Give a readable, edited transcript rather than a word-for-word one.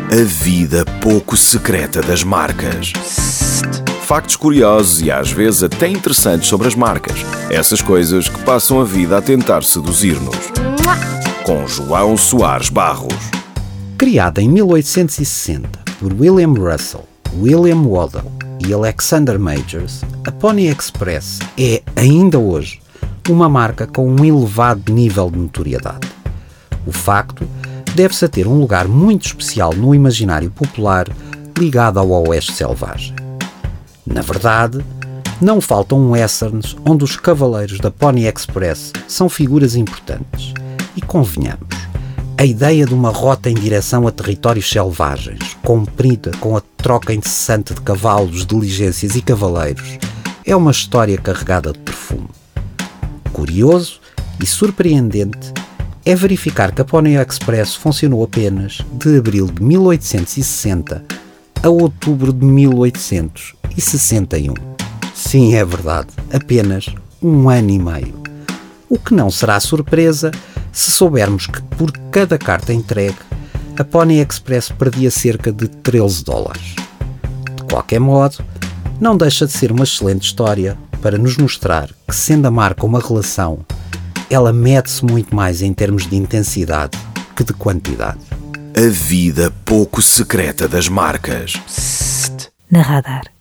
A vida pouco secreta das marcas. Factos curiosos e às vezes até interessantes sobre as marcas. Essas coisas que passam a vida a tentar seduzir-nos. Com João Soares Barros. Criada em 1860 por William Russell, William Waddell e Alexander Majors, a Pony Express é, ainda hoje, uma marca com um elevado nível de notoriedade. O facto deve-se a ter um lugar muito especial no imaginário popular ligado ao Oeste Selvagem. Na verdade, não faltam westerns onde os cavaleiros da Pony Express são figuras importantes. E convenhamos, a ideia de uma rota em direção a territórios selvagens, cumprida com a troca incessante de cavalos, diligências e cavaleiros, é uma história carregada de perfume. Curioso e surpreendente é verificar que a Pony Express funcionou apenas de abril de 1860 a outubro de 1861. Sim, é verdade, apenas um ano e meio. O que não será surpresa se soubermos que por cada carta entregue, a Pony Express perdia cerca de $13. De qualquer modo, não deixa de ser uma excelente história para nos mostrar que, sendo a marca uma relação, ela mede-se muito mais em termos de intensidade que de quantidade. A vida pouco secreta das marcas. Na Radar.